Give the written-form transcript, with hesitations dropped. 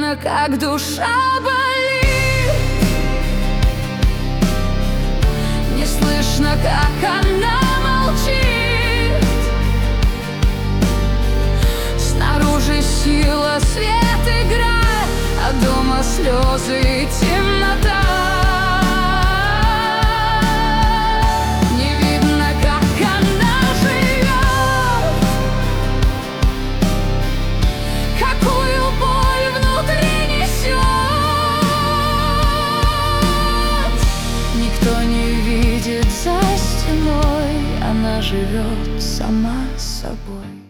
видно, как душа болит. Не слышно, как она молчит. Снаружи сила, свет, игра, а дома слезы и темнота. Не видно, как она живет, какую боль внутри несет. Никто не видит за стеной, она живет сама собой.